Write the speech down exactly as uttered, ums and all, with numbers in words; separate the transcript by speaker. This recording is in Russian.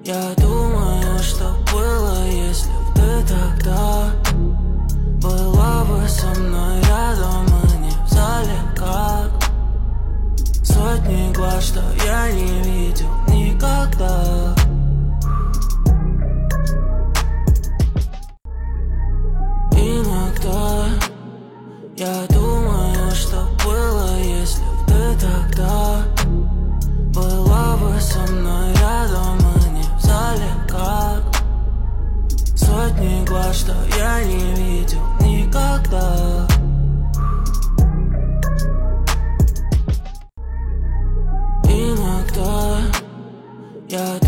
Speaker 1: Я думаю, что было, если б ты тогда была бы со мной рядом, а не в зале, как сотни глаз, что я не видел никогда. Иногда я думаю, что было, если б ты тогда была бы со мной рядом, а не в зале, как сотни глаз, что я не видел никогда. Иногда я